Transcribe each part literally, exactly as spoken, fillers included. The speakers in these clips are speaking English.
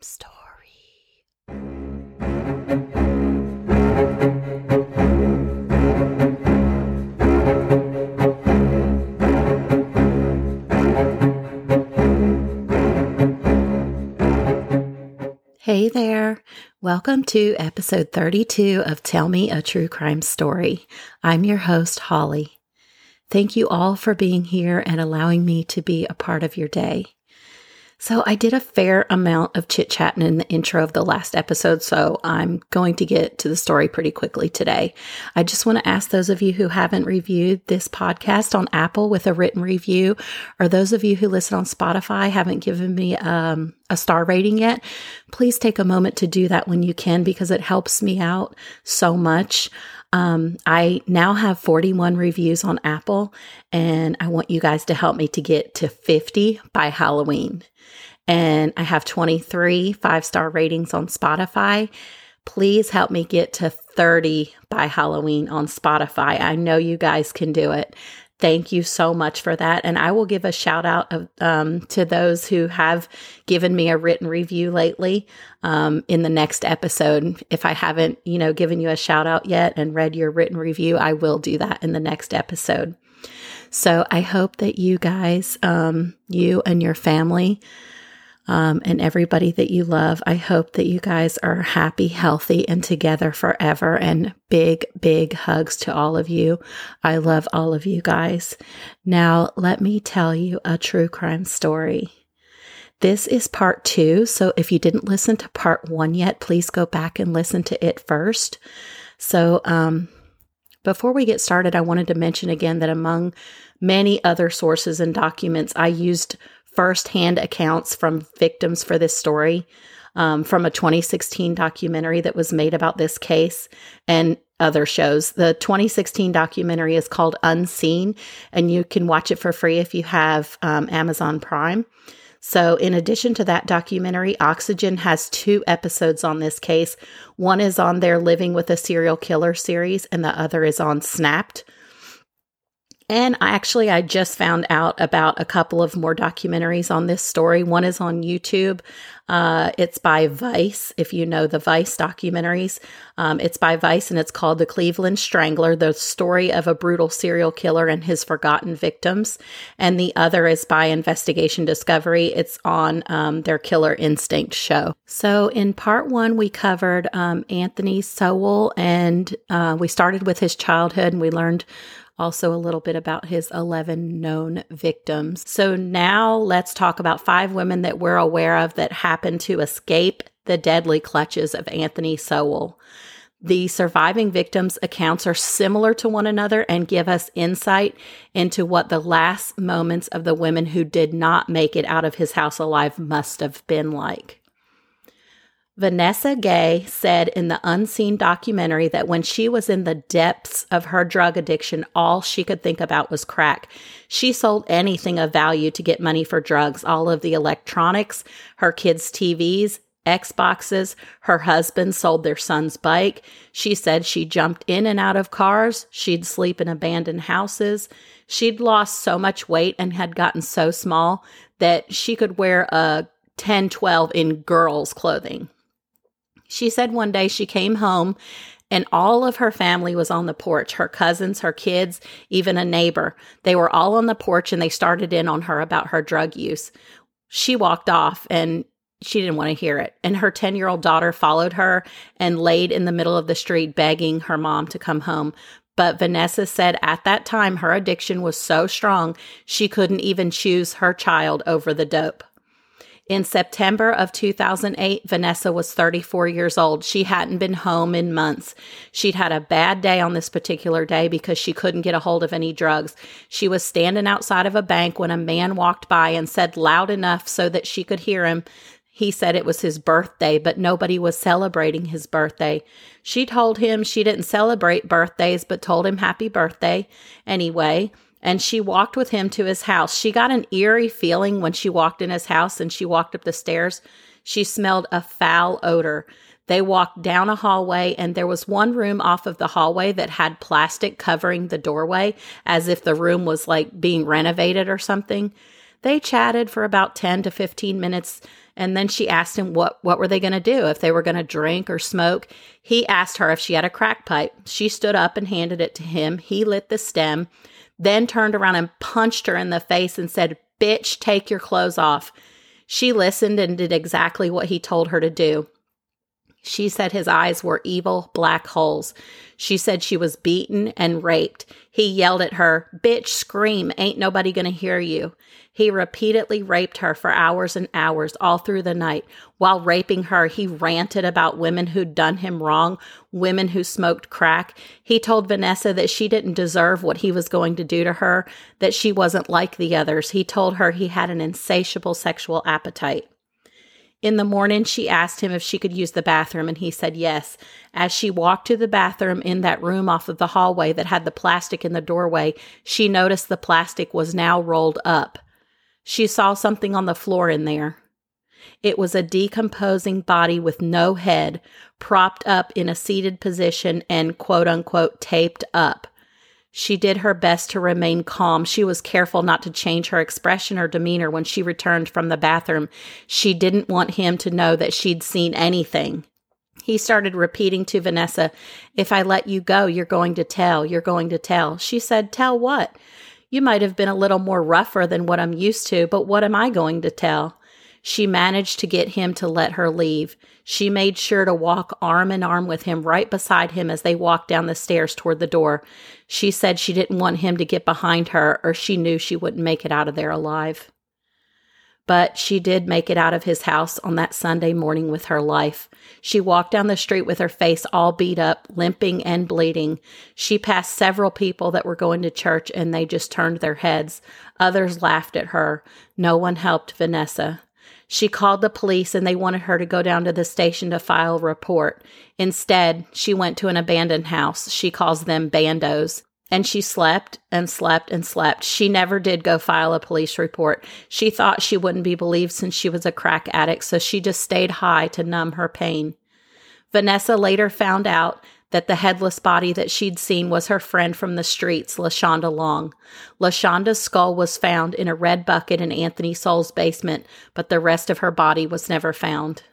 Story. Hey there. Welcome to episode thirty-two of Tell Me a True Crime Story. I'm your host, Holly. Thank you all for being here and allowing me to be a part of your day. So I did a fair amount of chit-chatting in the intro of the last episode, so I'm going to get to the story pretty quickly today. I just want to ask those of you who haven't reviewed this podcast on Apple with a written review, or those of you who listen on Spotify haven't given me um, a star rating yet, please take a moment to do that when you can, because it helps me out so much. Um, I now have forty-one reviews on Apple, and I want you guys to help me to get to fifty by Halloween. And I have twenty-three five-star ratings on Spotify. Please help me get to thirty by Halloween on Spotify. I know you guys can do it. Thank you so much for that. And I will give a shout out of, um, to those who have given me a written review lately um, in the next episode. If I haven't, you know, given you a shout out yet and read your written review, I will do that in the next episode. So I hope that you guys, um, you and your family, Um, and everybody that you love, I hope that you guys are happy, healthy, and together forever. And big, big hugs to all of you. I love all of you guys. Now, let me tell you a true crime story. This is part two. So if you didn't listen to part one yet, please go back and listen to it first. So, um, before we get started, I wanted to mention again that among many other sources and documents, I used firsthand accounts from victims for this story, um, from a twenty sixteen documentary that was made about this case and other shows. The twenty sixteen documentary is called Unseen, and you can watch it for free if you have um, Amazon Prime. So in addition to that documentary, Oxygen has two episodes on this case. One is on their Living with a Serial Killer series, and the other is on Snapped. And I actually, I just found out about a couple of more documentaries on this story. One is on YouTube. Uh, it's by Vice, if you know the Vice documentaries. Um, it's by Vice, and it's called The Cleveland Strangler, the story of a brutal serial killer and his forgotten victims. And the other is by Investigation Discovery. It's on um, their Killer Instinct show. So in part one, we covered um, Anthony Sowell, and uh, we started with his childhood, and we learned also a little bit about his eleven known victims. So now let's talk about five women that we're aware of that happened to escape the deadly clutches of Anthony Sowell. The surviving victims' accounts are similar to one another and give us insight into what the last moments of the women who did not make it out of his house alive must have been like. Vanessa Gay said in the Unseen documentary that when she was in the depths of her drug addiction, all she could think about was crack. She sold anything of value to get money for drugs, all of the electronics, her kids' T Vs, Xboxes. Her husband sold their son's bike. She said she jumped in and out of cars. She'd sleep in abandoned houses. She'd lost so much weight and had gotten so small that she could wear a ten twelve in girls' clothing. She said one day she came home and all of her family was on the porch, her cousins, her kids, even a neighbor. They were all on the porch and they started in on her about her drug use. She walked off and she didn't want to hear it. And her ten-year-old daughter followed her and laid in the middle of the street begging her mom to come home. But Vanessa said at that time her addiction was so strong she couldn't even choose her child over the dope. In September of two thousand eight, Vanessa was thirty-four years old. She hadn't been home in months. She'd had a bad day on this particular day because she couldn't get a hold of any drugs. She was standing outside of a bank when a man walked by and said loud enough so that she could hear him. He said it was his birthday, but nobody was celebrating his birthday. She told him she didn't celebrate birthdays, but told him happy birthday anyway. And she walked with him to his house. She got an eerie feeling when she walked in his house and she walked up the stairs. She smelled a foul odor. They walked down a hallway and there was one room off of the hallway that had plastic covering the doorway as if the room was like being renovated or something. They chatted for about ten to fifteen minutes, and then she asked him what, what were they going to do, if they were going to drink or smoke. He asked her if she had a crack pipe. She stood up and handed it to him. He lit the stem, then turned around and punched her in the face and said, "Bitch, take your clothes off." She listened and did exactly what he told her to do. She said his eyes were evil black holes. She said she was beaten and raped. He yelled at her, "Bitch, scream, ain't nobody gonna hear you." He repeatedly raped her for hours and hours all through the night. While raping her, he ranted about women who'd done him wrong, women who smoked crack. He told Vanessa that she didn't deserve what he was going to do to her, that she wasn't like the others. He told her he had an insatiable sexual appetite. In the morning, she asked him if she could use the bathroom, and he said yes. As she walked to the bathroom in that room off of the hallway that had the plastic in the doorway, she noticed the plastic was now rolled up. She saw something on the floor in there. It was a decomposing body with no head, propped up in a seated position and quote-unquote taped up. She did her best to remain calm. She was careful not to change her expression or demeanor when she returned from the bathroom. She didn't want him to know that she'd seen anything. He started repeating to Vanessa, "If I let you go, you're going to tell, you're going to tell." She said, "Tell what? You might have been a little more rougher than what I'm used to, but what am I going to tell?" She managed to get him to let her leave. She made sure to walk arm in arm with him right beside him as they walked down the stairs toward the door. She said she didn't want him to get behind her, or she knew she wouldn't make it out of there alive. But she did make it out of his house on that Sunday morning with her life. She walked down the street with her face all beat up, limping and bleeding. She passed several people that were going to church, and they just turned their heads. Others laughed at her. No one helped Vanessa. She called the police, and they wanted her to go down to the station to file a report. Instead, she went to an abandoned house. She calls them bandos. And she slept and slept and slept. She never did go file a police report. She thought she wouldn't be believed since she was a crack addict, so she just stayed high to numb her pain. Vanessa later found out that the headless body that she'd seen was her friend from the streets, LaShonda Long. LaShonda's skull was found in a red bucket in Anthony Sowell's basement, but the rest of her body was never found.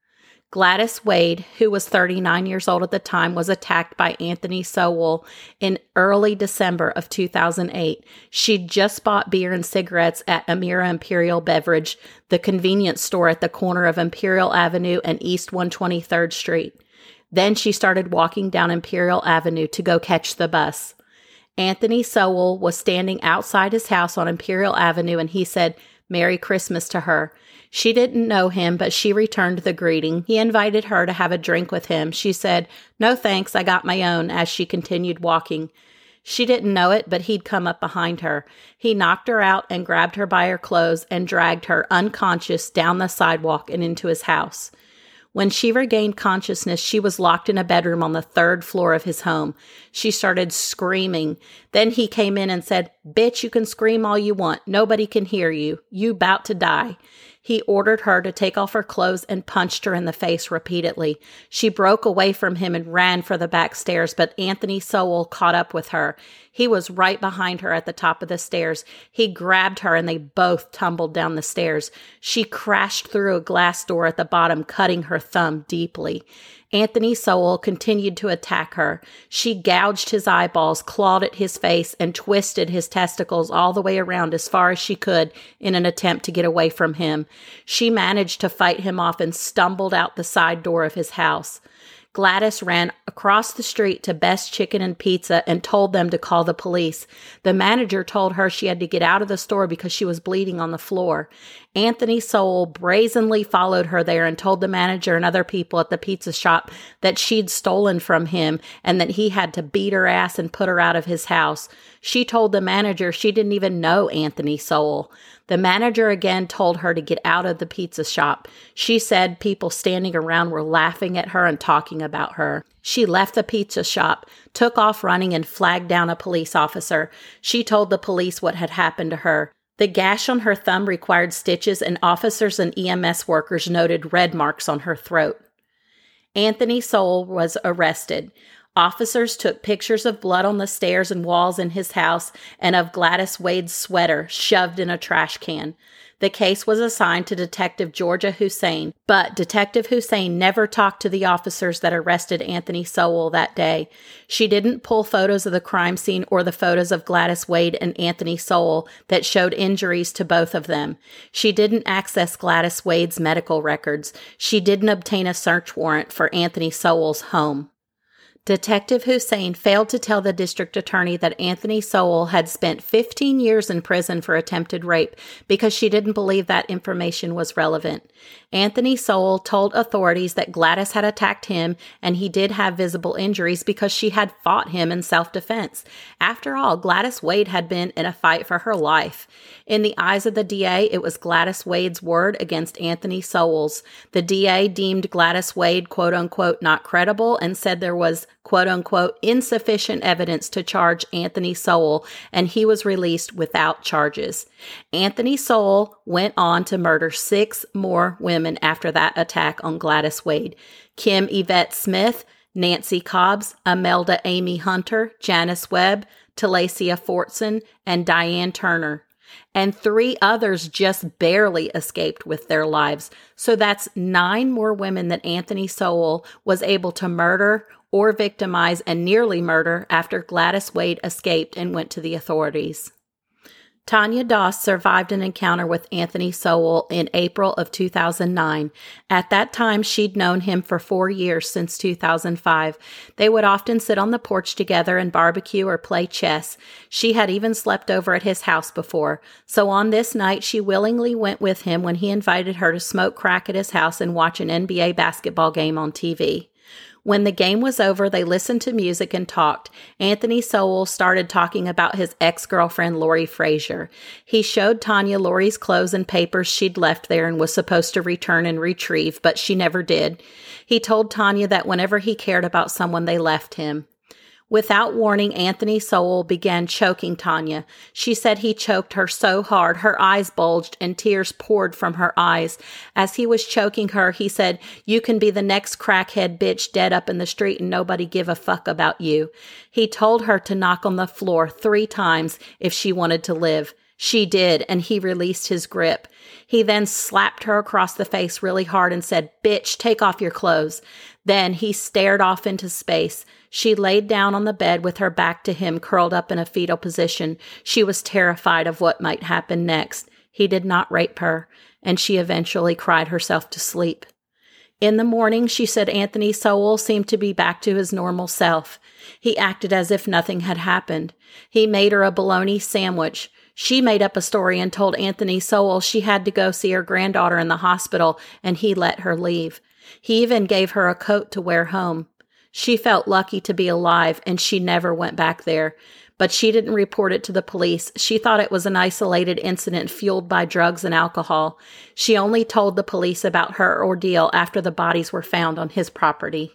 Gladys Wade, who was thirty-nine years old at the time, was attacked by Anthony Sowell in early December of two thousand eight. She'd just bought beer and cigarettes at Amira Imperial Beverage, the convenience store at the corner of Imperial Avenue and East one hundred twenty-third Street. Then she started walking down Imperial Avenue to go catch the bus. Anthony Sowell was standing outside his house on Imperial Avenue, and he said, "Merry Christmas" to her. She didn't know him, but she returned the greeting. He invited her to have a drink with him. She said, "No thanks, I got my own," as she continued walking. She didn't know it, but he'd come up behind her. He knocked her out and grabbed her by her clothes and dragged her unconscious down the sidewalk and into his house. When she regained consciousness, she was locked in a bedroom on the third floor of his home. She started screaming. Then he came in and said, "Bitch, you can scream all you want. Nobody can hear you. You 'bout to die." He ordered her to take off her clothes and punched her in the face repeatedly. She broke away from him and ran for the back stairs, but Anthony Sowell caught up with her. He was right behind her at the top of the stairs. He grabbed her and they both tumbled down the stairs. She crashed through a glass door at the bottom, cutting her thumb deeply. Anthony Sowell continued to attack her. She gouged his eyeballs, clawed at his face, and twisted his testicles all the way around as far as she could in an attempt to get away from him. She managed to fight him off and stumbled out the side door of his house. Gladys ran across the street to Best Chicken and Pizza and told them to call the police. The manager told her she had to get out of the store because she was bleeding on the floor. Anthony Sowell brazenly followed her there and told the manager and other people at the pizza shop that she'd stolen from him and that he had to beat her ass and put her out of his house. She told the manager she didn't even know Anthony Sowell. The manager again told her to get out of the pizza shop. She said people standing around were laughing at her and talking about her. She left the pizza shop, took off running, and flagged down a police officer. She told the police what had happened to her. The gash on her thumb required stitches, and officers and E M S workers noted red marks on her throat. Anthony Sowell was arrested. Officers took pictures of blood on the stairs and walls in his house and of Gladys Wade's sweater shoved in a trash can. The case was assigned to Detective Georgia Hussein, but Detective Hussein never talked to the officers that arrested Anthony Sowell that day. She didn't pull photos of the crime scene or the photos of Gladys Wade and Anthony Sowell that showed injuries to both of them. She didn't access Gladys Wade's medical records. She didn't obtain a search warrant for Anthony Sowell's home. Detective Hussein failed to tell the district attorney that Anthony Sowell had spent fifteen years in prison for attempted rape because she didn't believe that information was relevant. Anthony Sowell told authorities that Gladys had attacked him and he did have visible injuries because she had fought him in self-defense. After all, Gladys Wade had been in a fight for her life. In the eyes of the D A, it was Gladys Wade's word against Anthony Sowell's. The D A deemed Gladys Wade, quote-unquote, not credible and said there was, quote-unquote, insufficient evidence to charge Anthony Sowell, and he was released without charges. Anthony Sowell went on to murder six more women after that attack on Gladys Wade. Kim Yvette Smith, Nancy Cobbs, Imelda Amy Hunter, Janice Webb, Talacia Fortson, and Diane Turner. And three others just barely escaped with their lives. So that's nine more women that Anthony Sowell was able to murder or victimize and nearly murder after Gladys Wade escaped and went to the authorities. Tanya Doss survived an encounter with Anthony Sowell in April of two thousand nine. At that time, she'd known him for four years since two thousand five. They would often sit on the porch together and barbecue or play chess. She had even slept over at his house before. So on this night, she willingly went with him when he invited her to smoke crack at his house and watch an N B A basketball game on T V. When the game was over, they listened to music and talked. Anthony Sowell started talking about his ex-girlfriend, Lori Frazier. He showed Tanya Lori's clothes and papers she'd left there and was supposed to return and retrieve, but she never did. He told Tanya that whenever he cared about someone, they left him. Without warning, Anthony Sowell began choking Tanya. She said he choked her so hard, her eyes bulged and tears poured from her eyes. As he was choking her, he said, "You can be the next crackhead bitch dead up in the street and nobody give a fuck about you." He told her to knock on the floor three times if she wanted to live. She did, and he released his grip. He then slapped her across the face really hard and said, "Bitch, take off your clothes." Then he stared off into space. She laid down on the bed with her back to him, curled up in a fetal position. She was terrified of what might happen next. He did not rape her, and she eventually cried herself to sleep. In the morning, she said Anthony Sowell seemed to be back to his normal self. He acted as if nothing had happened. He made her a bologna sandwich. She made up a story and told Anthony Sowell she had to go see her granddaughter in the hospital, and he let her leave. He even gave her a coat to wear home. She felt lucky to be alive, and she never went back there. But she didn't report it to the police. She thought it was an isolated incident fueled by drugs and alcohol. She only told the police about her ordeal after the bodies were found on his property.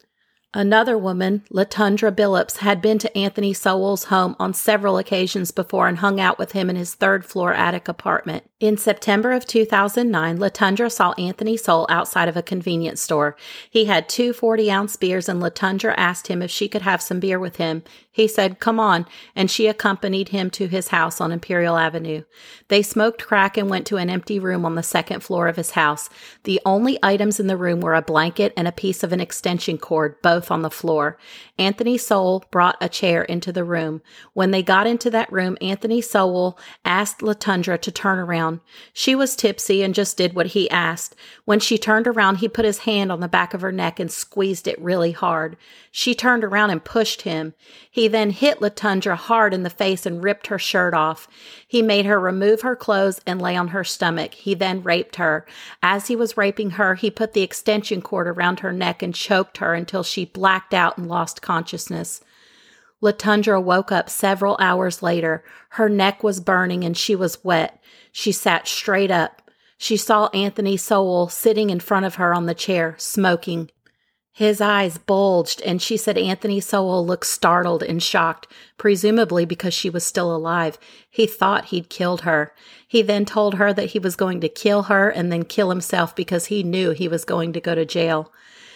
Another woman, Latundra Billups, had been to Anthony Sowell's home on several occasions before and hung out with him in his third-floor attic apartment. In September of two thousand nine, Latundra saw Anthony Sowell outside of a convenience store. He had two forty-ounce beers, and Latundra asked him if she could have some beer with him. He said, "Come on," and she accompanied him to his house on Imperial Avenue. They smoked crack and went to an empty room on the second floor of his house. The only items in the room were a blanket and a piece of an extension cord, both on the floor. Anthony Sowell brought a chair into the room. When they got into that room, Anthony Sowell asked Latundra to turn around. She was tipsy and just did what he asked. When she turned around, he put his hand on the back of her neck and squeezed it really hard. She turned around and pushed him. He then hit Latundra hard in the face and ripped her shirt off. He made her remove her clothes and lay on her stomach. He then raped her. As he was raping her, he put the extension cord around her neck and choked her until she blacked out and lost consciousness. Latundra woke up several hours later. Her neck was burning and she was wet. She sat straight up. She saw Anthony Sowell sitting in front of her on the chair, smoking. His eyes bulged, and she said Anthony Sowell looked startled and shocked, presumably because she was still alive. He thought he'd killed her. He then told her that he was going to kill her and then kill himself because he knew he was going to go to jail.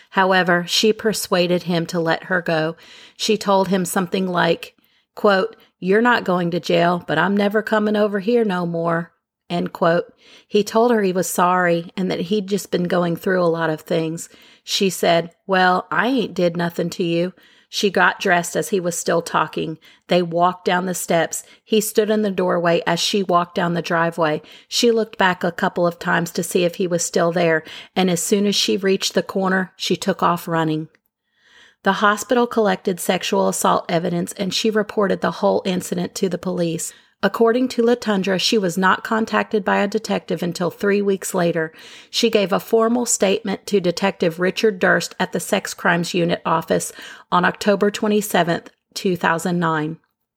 However, she persuaded him to let her go. She told him something like, quote, "You're not going to jail, but I'm never coming over here no more." End quote. He told her he was sorry and that he'd just been going through a lot of things. She said, "Well, I ain't did nothing to you." She got dressed as he was still talking. They walked down the steps. He stood in the doorway as she walked down the driveway. She looked back a couple of times to see if he was still there, and as soon as she reached the corner, she took off running. The hospital collected sexual assault evidence, and she reported the whole incident to the police. According to LaTundra, she was not contacted by a detective until three weeks later. She gave a formal statement to Detective Richard Durst at the Sex Crimes Unit office on October twenty-seventh, two thousand nine.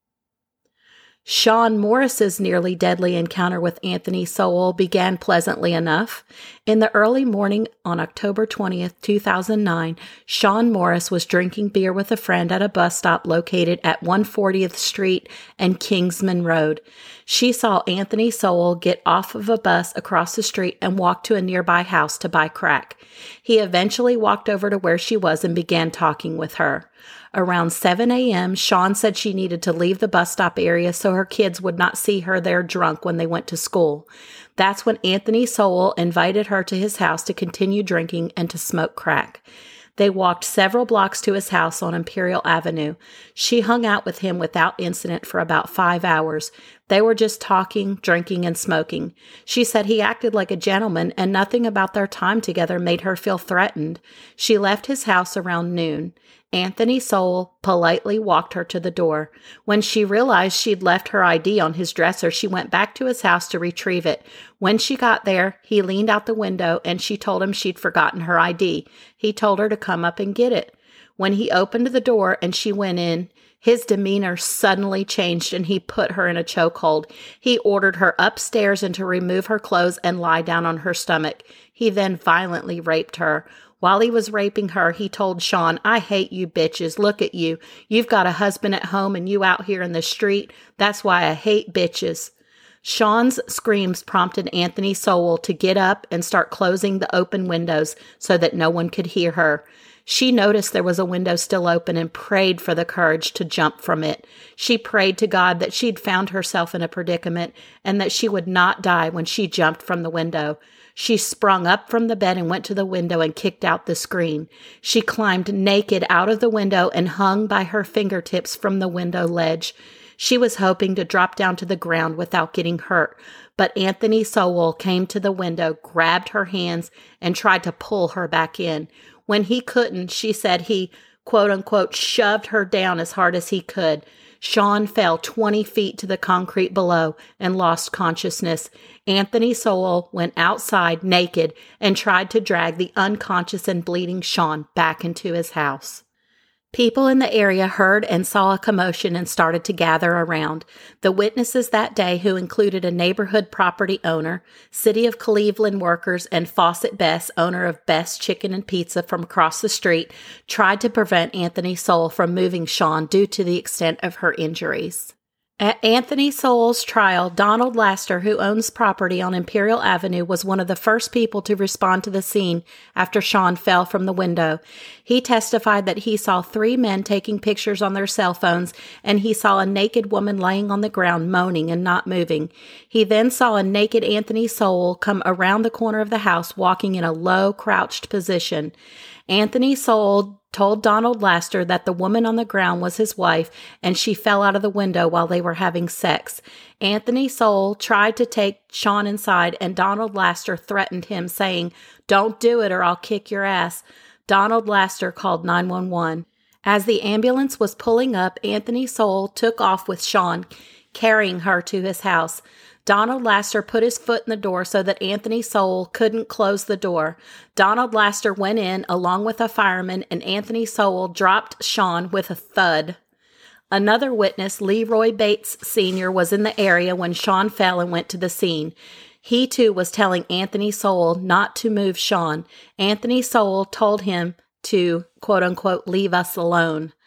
Sean Morris's nearly deadly encounter with Anthony Sowell began pleasantly enough. In the early morning on October twentieth, two thousand nine, Sean Morris was drinking beer with a friend at a bus stop located at one hundred fortieth Street and Kingsman Road. She saw Anthony Sowell get off of a bus across the street and walk to a nearby house to buy crack. He eventually walked over to where she was and began talking with her. Around seven a.m., Sean said she needed to leave the bus stop area so her kids would not see her there drunk when they went to school. That's when Anthony Sowell invited her to his house to continue drinking and to smoke crack. They walked several blocks to his house on Imperial Avenue. She hung out with him without incident for about five hours. They were just talking, drinking, and smoking. She said he acted like a gentleman, and nothing about their time together made her feel threatened. She left his house around noon. Anthony Sowell politely walked her to the door. When she realized she'd left her I D on his dresser, she went back to his house to retrieve it. When she got there, he leaned out the window and she told him she'd forgotten her I D. He told her to come up and get it. When he opened the door and she went in, his demeanor suddenly changed and he put her in a chokehold. He ordered her upstairs and to remove her clothes and lie down on her stomach. He then violently raped her. While he was raping her, he told Sean, "I hate you bitches. Look at you. You've got a husband at home and you out here in the street. That's why I hate bitches." Sean's screams prompted Anthony Sowell to get up and start closing the open windows so that no one could hear her. She noticed there was a window still open and prayed for the courage to jump from it. She prayed to God that she'd found herself in a predicament and that she would not die when she jumped from the window. She sprung up from the bed and went to the window and kicked out the screen. She climbed naked out of the window and hung by her fingertips from the window ledge. She was hoping to drop down to the ground without getting hurt, but Anthony Sowell came to the window, grabbed her hands, and tried to pull her back in. When he couldn't, she said he, quote unquote, shoved her down as hard as he could. Sean fell twenty feet to the concrete below and lost consciousness. Anthony Sowell went outside naked and tried to drag the unconscious and bleeding Sean back into his house. People in the area heard and saw a commotion and started to gather around. The witnesses that day, who included a neighborhood property owner, City of Cleveland workers, and Fawcett Best, owner of Best Chicken and Pizza from across the street, tried to prevent Anthony Sowell from moving Sean due to the extent of her injuries. At Anthony Sowell's trial, Donald Laster, who owns property on Imperial Avenue, was one of the first people to respond to the scene after Sean fell from the window. He testified that he saw three men taking pictures on their cell phones, and he saw a naked woman laying on the ground moaning and not moving. He then saw a naked Anthony Sowell come around the corner of the house walking in a low, crouched position. Anthony Sowell told Donald Laster that the woman on the ground was his wife and she fell out of the window while they were having sex. Anthony Sowell tried to take Sean inside and Donald Laster threatened him, saying, "Don't do it or I'll kick your ass." Donald Laster called nine one one. As the ambulance was pulling up, Anthony Sowell took off with Sean, carrying her to his house. Donald Laster put his foot in the door so that Anthony Sowell couldn't close the door. Donald Laster went in along with a fireman, and Anthony Sowell dropped Sean with a thud. Another witness, Leroy Bates Senior, was in the area when Sean fell and went to the scene. He too was telling Anthony Sowell not to move Sean. Anthony Sowell told him to, quote unquote, leave us alone.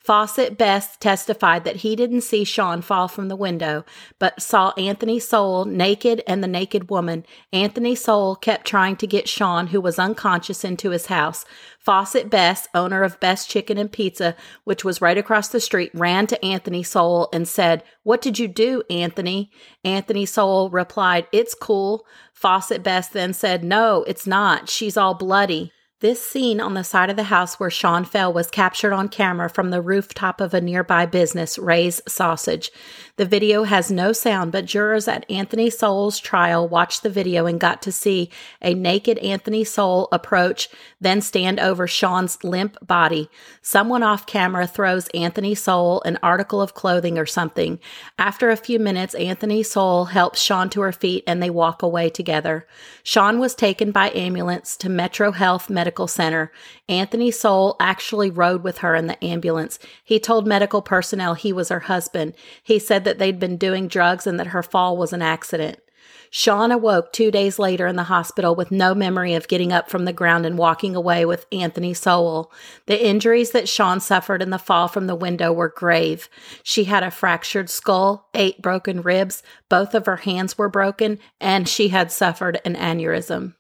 Fawcett Best testified that he didn't see Sean fall from the window, but saw Anthony Sowell naked and the naked woman. Anthony Sowell kept trying to get Sean, who was unconscious, into his house. Fawcett Best, owner of Best Chicken and Pizza, which was right across the street, ran to Anthony Sowell and said, "What did you do, Anthony?" Anthony Sowell replied, "It's cool." Fawcett Best then said, "No, it's not. She's all bloody." This scene on the side of the house where Sean fell was captured on camera from the rooftop of a nearby business, Ray's Sausage. The video has no sound, but jurors at Anthony Sowell's trial watched the video and got to see a naked Anthony Sowell approach, then stand over Sean's limp body. Someone off camera throws Anthony Sowell an article of clothing or something. After a few minutes, Anthony Sowell helps Sean to her feet and they walk away together. Sean was taken by ambulance to Metro Health Medical Medical Center. Anthony Sowell actually rode with her in the ambulance. He told medical personnel he was her husband. He said that they'd been doing drugs and that her fall was an accident. Sean awoke two days later in the hospital with no memory of getting up from the ground and walking away with Anthony Sowell. The injuries that Sean suffered in the fall from the window were grave. She had a fractured skull, eight broken ribs, both of her hands were broken, and she had suffered an aneurysm.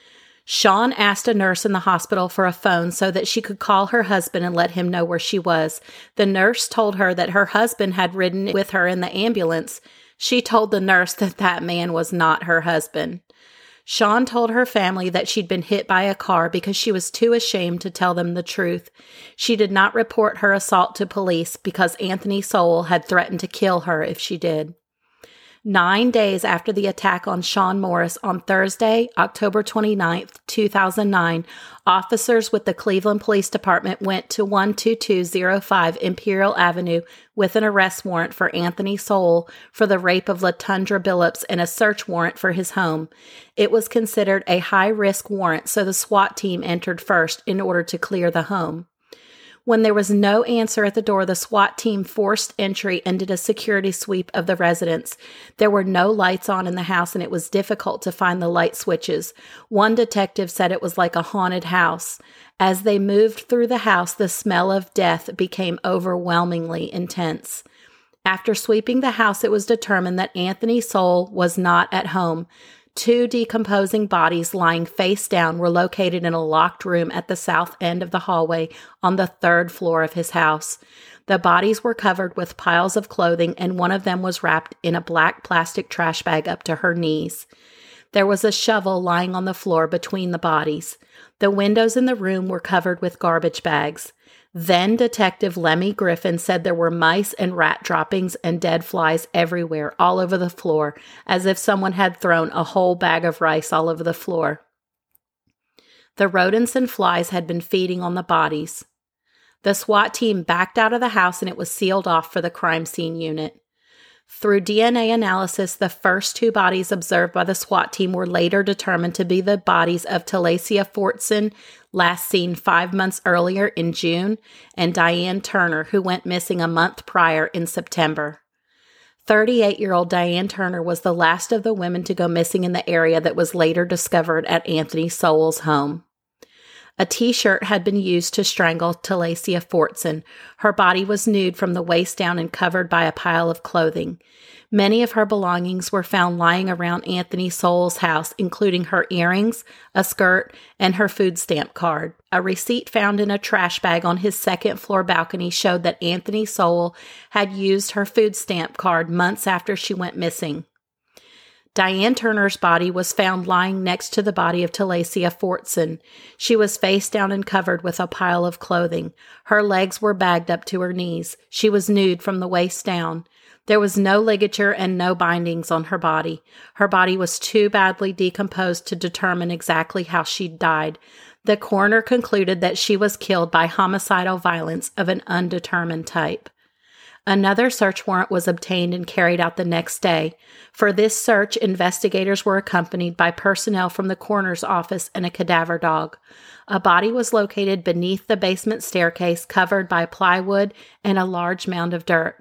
Sean asked a nurse in the hospital for a phone so that she could call her husband and let him know where she was. The nurse told her that her husband had ridden with her in the ambulance. She told the nurse that that man was not her husband. Sean told her family that she'd been hit by a car because she was too ashamed to tell them the truth. She did not report her assault to police because Anthony Sowell had threatened to kill her if she did. Nine days after the attack on Sean Morris on Thursday, October twenty-ninth, two thousand nine, officers with the Cleveland Police Department went to one two two zero five Imperial Avenue with an arrest warrant for Anthony Sowell for the rape of LaTundra Billups and a search warrant for his home. It was considered a high-risk warrant, so the SWAT team entered first in order to clear the home. When there was no answer at the door, the SWAT team forced entry and did a security sweep of the residence. There were no lights on in the house, and it was difficult to find the light switches. One detective said it was like a haunted house. As they moved through the house, the smell of death became overwhelmingly intense. After sweeping the house, it was determined that Anthony Sowell was not at home. Two decomposing bodies lying face down were located in a locked room at the south end of the hallway on the third floor of his house. The bodies were covered with piles of clothing, and one of them was wrapped in a black plastic trash bag up to her knees. There was a shovel lying on the floor between the bodies. The windows in the room were covered with garbage bags. Then Detective Lemmy Griffin said there were mice and rat droppings and dead flies everywhere, all over the floor, as if someone had thrown a whole bag of rice all over the floor. The rodents and flies had been feeding on the bodies. The SWAT team backed out of the house and it was sealed off for the crime scene unit. Through D N A analysis, the first two bodies observed by the SWAT team were later determined to be the bodies of Talacia Fortson, last seen five months earlier in June, and Diane Turner, who went missing a month prior in September. thirty-eight-year-old Diane Turner was the last of the women to go missing in the area that was later discovered at Anthony Sowell's home. A T-shirt had been used to strangle Talacia Fortson. Her body was nude from the waist down and covered by a pile of clothing. Many of her belongings were found lying around Anthony Sowell's house, including her earrings, a skirt, and her food stamp card. A receipt found in a trash bag on his second floor balcony showed that Anthony Sowell had used her food stamp card months after she went missing. Diane Turner's body was found lying next to the body of Talacia Fortson. She was face down and covered with a pile of clothing. Her legs were bagged up to her knees. She was nude from the waist down. There was no ligature and no bindings on her body. Her body was too badly decomposed to determine exactly how she died. The coroner concluded that she was killed by homicidal violence of an undetermined type. Another search warrant was obtained and carried out the next day. For this search, investigators were accompanied by personnel from the coroner's office and a cadaver dog. A body was located beneath the basement staircase, covered by plywood and a large mound of dirt.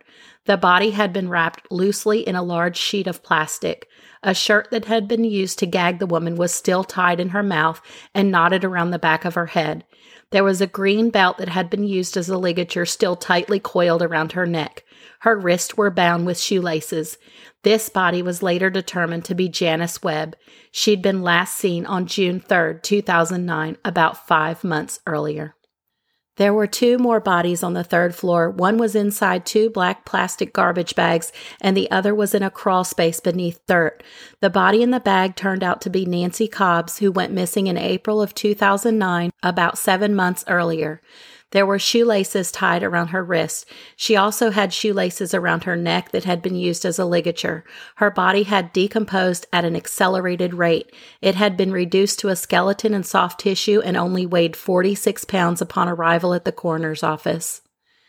The body had been wrapped loosely in a large sheet of plastic. A shirt that had been used to gag the woman was still tied in her mouth and knotted around the back of her head. There was a green belt that had been used as a ligature still tightly coiled around her neck. Her wrists were bound with shoelaces. This body was later determined to be Janice Webb. She'd been last seen on June third, two thousand nine, about five months earlier. There were two more bodies on the third floor. One was inside two black plastic garbage bags, and the other was in a crawl space beneath dirt. The body in the bag turned out to be Nancy Cobbs, who went missing in April of two thousand nine, about seven months earlier. There were shoelaces tied around her wrists. She also had shoelaces around her neck that had been used as a ligature. Her body had decomposed at an accelerated rate. It had been reduced to a skeleton and soft tissue and only weighed forty-six pounds upon arrival at the coroner's office.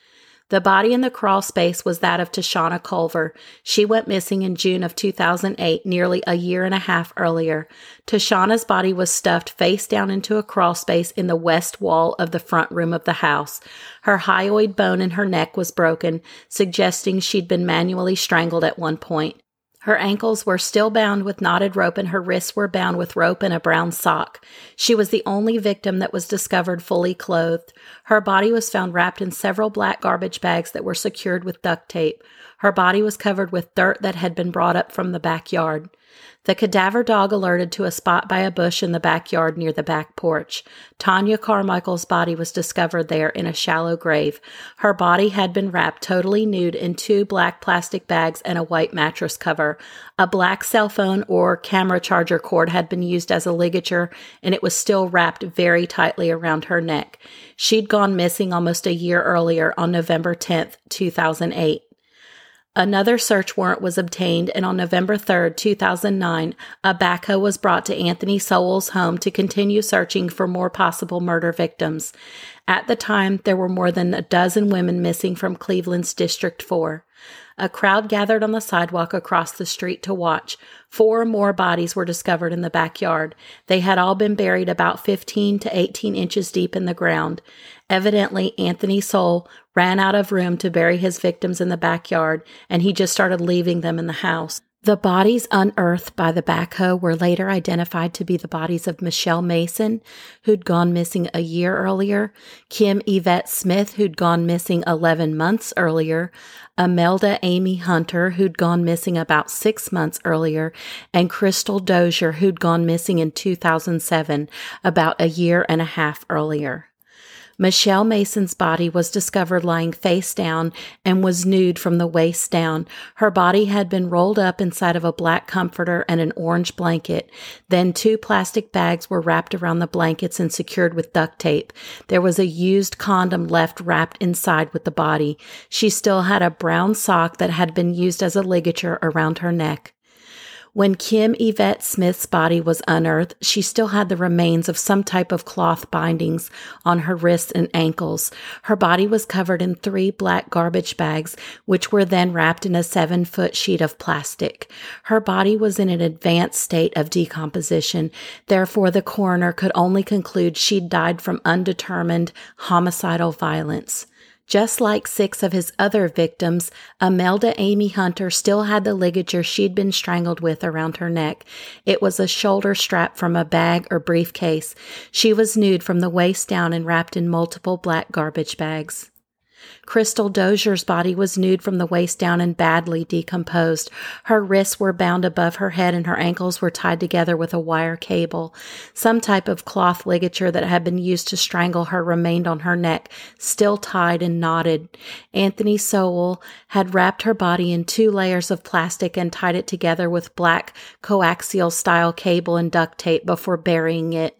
The body in the crawl space was that of Tashana Culver. She went missing in June of two thousand eight, nearly a year and a half earlier. Tashana's body was stuffed face down into a crawl space in the west wall of the front room of the house. Her hyoid bone in her neck was broken, suggesting she'd been manually strangled at one point. Her ankles were still bound with knotted rope and her wrists were bound with rope and a brown sock. She was the only victim that was discovered fully clothed. Her body was found wrapped in several black garbage bags that were secured with duct tape. Her body was covered with dirt that had been brought up from the backyard. The cadaver dog alerted to a spot by a bush in the backyard near the back porch. Tanya Carmichael's body was discovered there in a shallow grave. Her body had been wrapped totally nude in two black plastic bags and a white mattress cover. A black cell phone or camera charger cord had been used as a ligature, and it was still wrapped very tightly around her neck. She'd gone missing almost a year earlier on November tenth, two thousand eight. Another search warrant was obtained, and on November third, two thousand nine, a backhoe was brought to Anthony Sowell's home to continue searching for more possible murder victims. At the time, there were more than a dozen women missing from Cleveland's District four. A crowd gathered on the sidewalk across the street to watch. Four more bodies were discovered in the backyard. They had all been buried about fifteen to eighteen inches deep in the ground. Evidently, Anthony Sowell ran out of room to bury his victims in the backyard, and he just started leaving them in the house. The bodies unearthed by the backhoe were later identified to be the bodies of Michelle Mason, who'd gone missing a year earlier, Kim Yvette Smith, who'd gone missing eleven months earlier, Imelda Amy Hunter, who'd gone missing about six months earlier, and Crystal Dozier, who'd gone missing in two thousand seven, about a year and a half earlier. Michelle Mason's body was discovered lying face down and was nude from the waist down. Her body had been rolled up inside of a black comforter and an orange blanket. Then two plastic bags were wrapped around the blankets and secured with duct tape. There was a used condom left wrapped inside with the body. She still had a brown sock that had been used as a ligature around her neck. When Kim Yvette Smith's body was unearthed, she still had the remains of some type of cloth bindings on her wrists and ankles. Her body was covered in three black garbage bags, which were then wrapped in a seven-foot sheet of plastic. Her body was in an advanced state of decomposition. Therefore, the coroner could only conclude she'd died from undetermined homicidal violence. Just like six of his other victims, Imelda Amy Hunter still had the ligature she'd been strangled with around her neck. It was a shoulder strap from a bag or briefcase. She was nude from the waist down and wrapped in multiple black garbage bags. Crystal Dozier's body was nude from the waist down and badly decomposed. Her wrists were bound above her head and her ankles were tied together with a wire cable. Some type of cloth ligature that had been used to strangle her remained on her neck, still tied and knotted. Anthony Sowell had wrapped her body in two layers of plastic and tied it together with black coaxial-style cable and duct tape before burying it.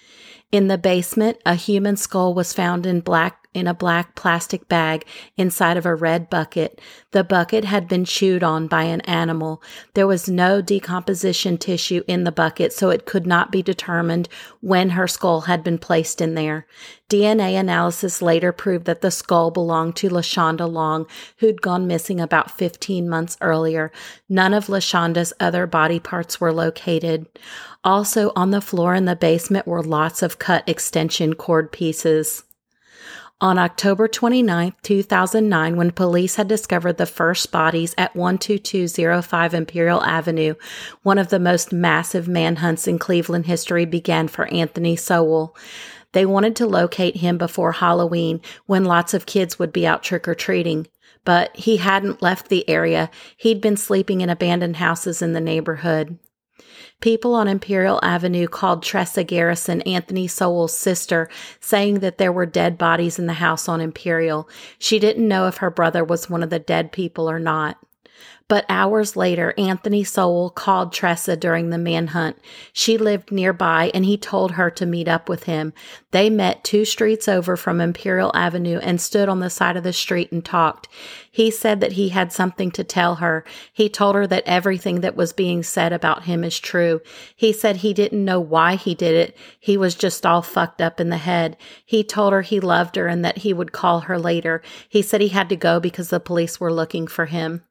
In the basement, a human skull was found in black in a black plastic bag inside of a red bucket. The bucket had been chewed on by an animal. There was no decomposition tissue in the bucket, so it could not be determined when her skull had been placed in there. D N A analysis later proved that the skull belonged to LaShonda Long, who'd gone missing about fifteen months earlier. None of LaShonda's other body parts were located. Also on the floor in the basement were lots of cut extension cord pieces. On October twenty-ninth, two thousand nine, when police had discovered the first bodies at one two two zero five Imperial Avenue, one of the most massive manhunts in Cleveland history began for Anthony Sowell. They wanted to locate him before Halloween, when lots of kids would be out trick-or-treating. But he hadn't left the area. He'd been sleeping in abandoned houses in the neighborhood. People on Imperial Avenue called Tressa Garrison, Anthony Sowell's sister, saying that there were dead bodies in the house on Imperial. She didn't know if her brother was one of the dead people or not. But hours later, Anthony Sowell called Tressa during the manhunt. She lived nearby, and he told her to meet up with him. They met two streets over from Imperial Avenue and stood on the side of the street and talked. He said that he had something to tell her. He told her that everything that was being said about him is true. He said he didn't know why he did it. He was just all fucked up in the head. He told her he loved her and that he would call her later. He said he had to go because the police were looking for him.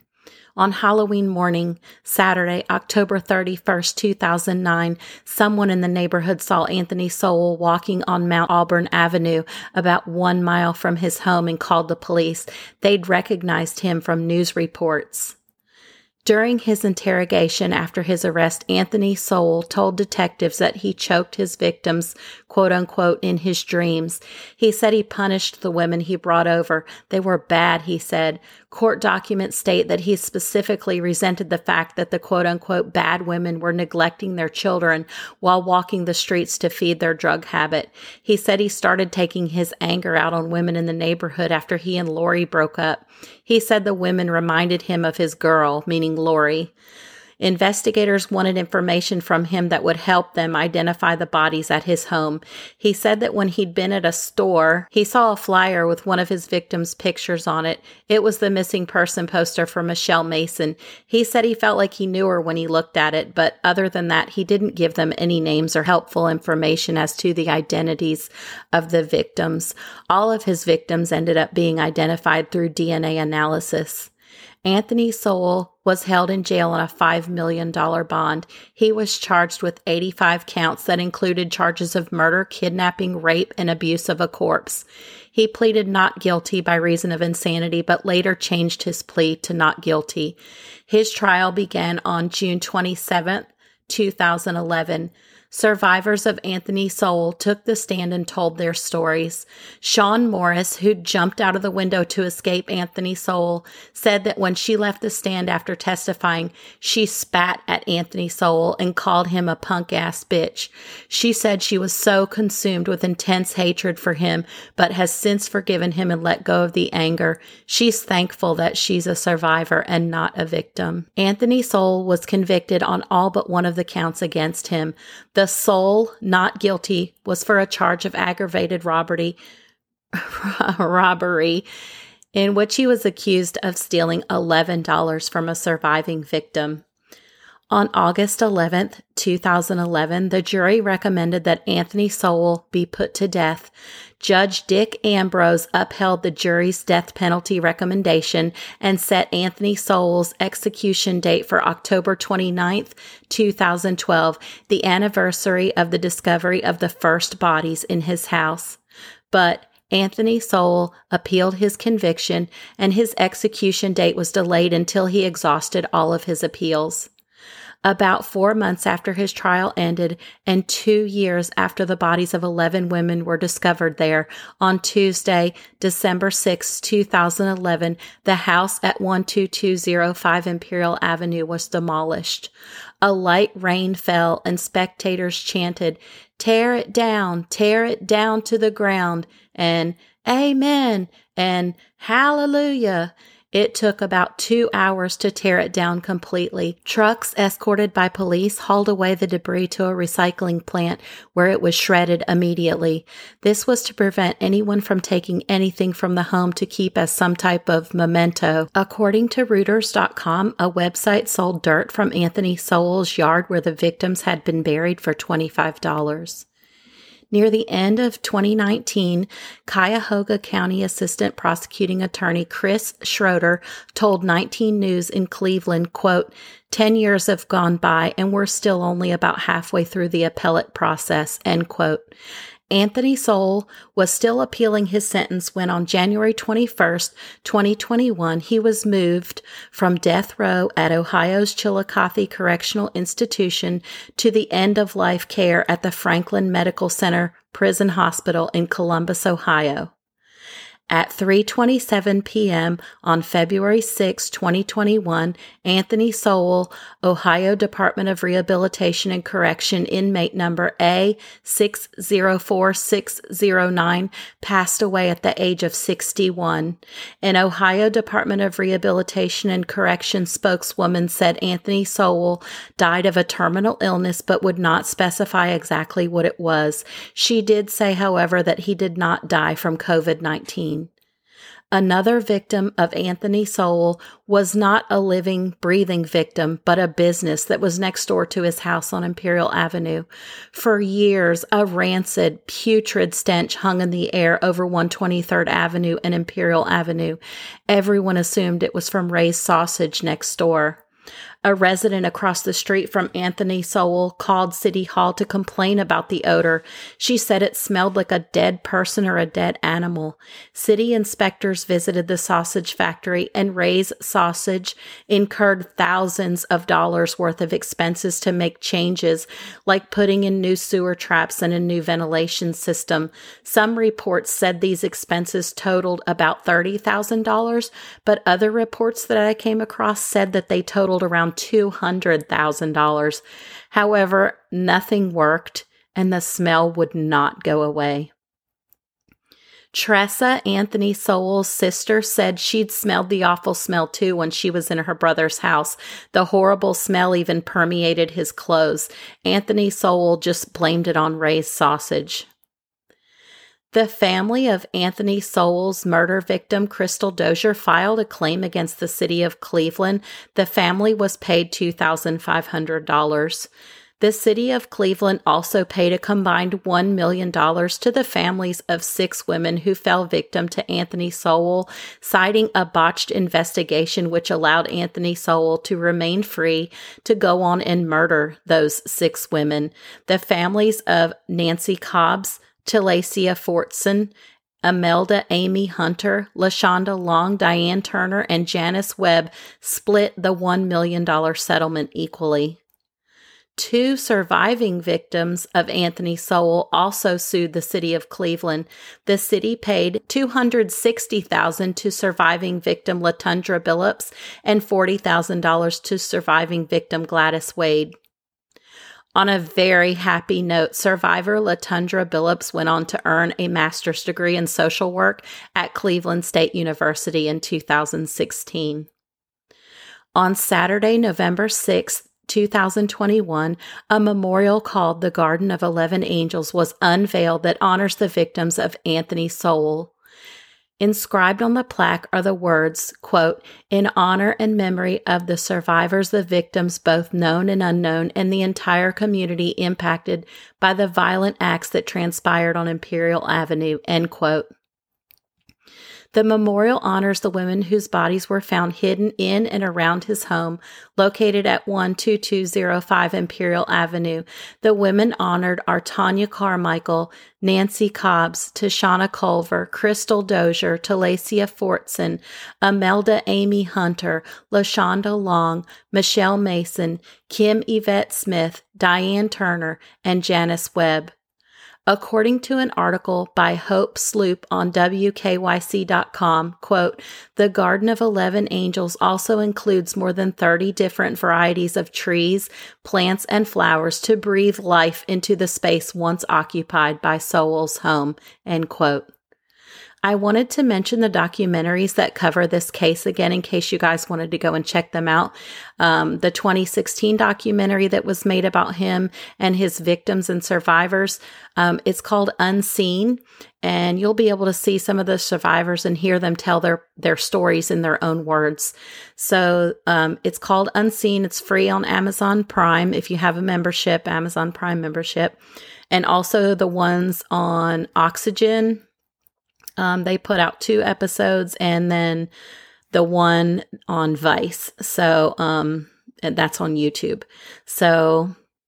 On Halloween morning, Saturday, October thirty-first, two thousand nine, someone in the neighborhood saw Anthony Sowell walking on Mount Auburn Avenue about one mile from his home and called the police. They'd recognized him from news reports. During his interrogation after his arrest, Anthony Sowell told detectives that he choked his victims, quote unquote, in his dreams. He said he punished the women he brought over. They were bad, he said. Court documents state that he specifically resented the fact that the quote unquote bad women were neglecting their children while walking the streets to feed their drug habit. He said he started taking his anger out on women in the neighborhood after he and Lori broke up. He said the women reminded him of his girl, meaning Lori. Investigators wanted information from him that would help them identify the bodies at his home. He said that when he'd been at a store, he saw a flyer with one of his victims' pictures on it. It was the missing person poster for Michelle Mason. He said he felt like he knew her when he looked at it, but other than that, he didn't give them any names or helpful information as to the identities of the victims. All of his victims ended up being identified through D N A analysis. Anthony Sowell was held in jail on a five million dollars bond. He was charged with eighty-five counts that included charges of murder, kidnapping, rape, and abuse of a corpse. He pleaded not guilty by reason of insanity, but later changed his plea to not guilty. His trial began on June twenty-seventh, two thousand eleven. Survivors of Anthony Sowell took the stand and told their stories. Sean Morris, who jumped out of the window to escape Anthony Sowell, said that when she left the stand after testifying, she spat at Anthony Sowell and called him a punk-ass bitch. She said she was so consumed with intense hatred for him, but has since forgiven him and let go of the anger. She's thankful that she's a survivor and not a victim. Anthony Sowell was convicted on all but one of the counts against him. The sole not guilty was for a charge of aggravated robbery, robbery, in which he was accused of stealing eleven dollars from a surviving victim. On August eleventh, two thousand eleven, the jury recommended that Anthony Sowell be put to death. Judge Dick Ambrose upheld the jury's death penalty recommendation and set Anthony Sowell's execution date for October twenty-ninth, two thousand twelve, the anniversary of the discovery of the first bodies in his house. But Anthony Sowell appealed his conviction, and his execution date was delayed until he exhausted all of his appeals. About four months after his trial ended and two years after the bodies of eleven women were discovered there, on Tuesday, December sixth, two thousand eleven, the house at one two two zero five Imperial Avenue was demolished. A light rain fell and spectators chanted, "Tear it down, tear it down to the ground," and "Amen," and "Hallelujah." It took about two hours to tear it down completely. Trucks escorted by police hauled away the debris to a recycling plant where it was shredded immediately. This was to prevent anyone from taking anything from the home to keep as some type of memento. According to Reuters dot com, a website sold dirt from Anthony Sowell's yard where the victims had been buried for twenty-five dollars. Near the end of twenty nineteen, Cuyahoga County Assistant Prosecuting Attorney Chris Schroeder told nineteen News in Cleveland, quote, ten years have gone by and we're still only about halfway through the appellate process, end quote. Anthony Sowell was still appealing his sentence when on January twenty-first, twenty twenty-one, he was moved from death row at Ohio's Chillicothe Correctional Institution to the end-of-life care at the Franklin Medical Center Prison Hospital in Columbus, Ohio. At three twenty-seven p.m. on February sixth, twenty twenty-one, Anthony Sowell, Ohio Department of Rehabilitation and Correction inmate number A six zero four six zero nine, passed away at the age of sixty-one. An Ohio Department of Rehabilitation and Correction spokeswoman said Anthony Sowell died of a terminal illness but would not specify exactly what it was. She did say, however, that he did not die from covid nineteen. Another victim of Anthony Sowell was not a living, breathing victim, but a business that was next door to his house on Imperial Avenue. For years, a rancid, putrid stench hung in the air over one hundred twenty-third Avenue and Imperial Avenue. Everyone assumed it was from Ray's Sausage next door. A resident across the street from Anthony Sowell called City Hall to complain about the odor. She said it smelled like a dead person or a dead animal. City inspectors visited the sausage factory, and Ray's Sausage incurred thousands of dollars worth of expenses to make changes, like putting in new sewer traps and a new ventilation system. Some reports said these expenses totaled about thirty thousand dollars, but other reports that I came across said that they totaled around two hundred thousand dollars. However, nothing worked, and the smell would not go away. Tressa, Anthony Sowell's sister, said she'd smelled the awful smell too when she was in her brother's house. The horrible smell even permeated his clothes. Anthony Sowell just blamed it on Ray's Sausage. The family of Anthony Sowell's murder victim, Crystal Dozier, filed a claim against the city of Cleveland. The family was paid two thousand five hundred dollars. The city of Cleveland also paid a combined one million dollars to the families of six women who fell victim to Anthony Sowell, citing a botched investigation which allowed Anthony Sowell to remain free to go on and murder those six women. The families of Nancy Cobbs, Talacia Fortson, Imelda Amy Hunter, LaShonda Long, Diane Turner, and Janice Webb split the one million dollars settlement equally. Two surviving victims of Anthony Sowell also sued the city of Cleveland. The city paid two hundred sixty thousand dollars to surviving victim LaTundra Billups and forty thousand dollars to surviving victim Gladys Wade. On a very happy note, survivor LaTundra Billups went on to earn a master's degree in social work at Cleveland State University in two thousand sixteen. On Saturday, November sixth, two thousand twenty-one, a memorial called the Garden of Eleven Angels was unveiled that honors the victims of Anthony Sowell. Inscribed on the plaque are the words, quote, "In honor and memory of the survivors, the victims, both known and unknown, and the entire community impacted by the violent acts that transpired on Imperial Avenue," end quote. The memorial honors the women whose bodies were found hidden in and around his home, located at one two two zero five Imperial Avenue. The women honored are Tanya Carmichael, Nancy Cobbs, Tashana Culver, Crystal Dozier, Talacia Fortson, Imelda Amy Hunter, LaShonda Long, Michelle Mason, Kim Yvette Smith, Diane Turner, and Janice Webb. According to an article by Hope Sloop on W K Y C dot com, quote, "The Garden of Eleven Angels also includes more than thirty different varieties of trees, plants, and flowers to breathe life into the space once occupied by Sowell's home," end quote. I wanted to mention the documentaries that cover this case again in case you guys wanted to go and check them out. Um, the twenty sixteen documentary that was made about him and his victims and survivors, um, it's called Unseen, and you'll be able to see some of the survivors and hear them tell their, their stories in their own words. So um, it's called Unseen. It's free on Amazon Prime if you have a membership, Amazon Prime membership, and also the ones on Oxygen. Um, they put out two episodes and then the one on Vice. So, um, and that's on YouTube. So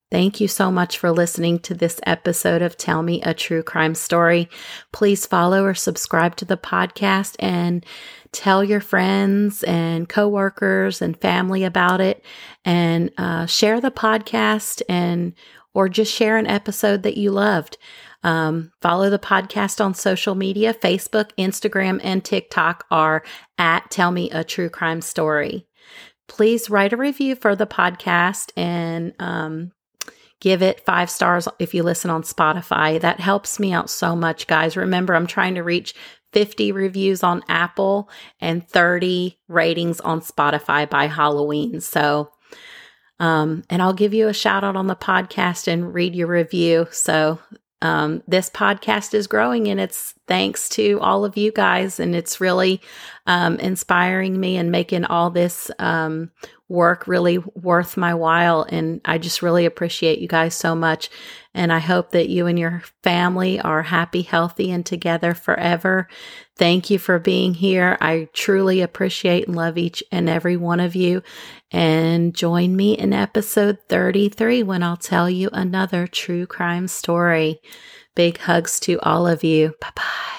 Thank you so much for listening to this episode of Tell Me a True Crime Story. Please follow or subscribe to the podcast and tell your friends and coworkers and family about it, and uh, share the podcast, and or just share an episode that you loved. Um, follow the podcast on social media. Facebook, Instagram, and TikTok are at Tell Me a True Crime Story. Please write a review for the podcast and um, give it five stars if you listen on Spotify. That helps me out so much, guys. Remember, I'm trying to reach fifty reviews on Apple and thirty ratings on Spotify by Halloween. So, um, and I'll give you a shout out on the podcast and read your review. So, um, this podcast is growing, and it's thanks to all of you guys. And it's really, um, inspiring me and making all this, um, work really worth my while. And I just really appreciate you guys so much. And I hope that you and your family are happy, healthy, and together forever. Thank you for being here. I truly appreciate and love each and every one of you. And join me in episode thirty-three when I'll tell you another true crime story. Big hugs to all of you. Bye-bye.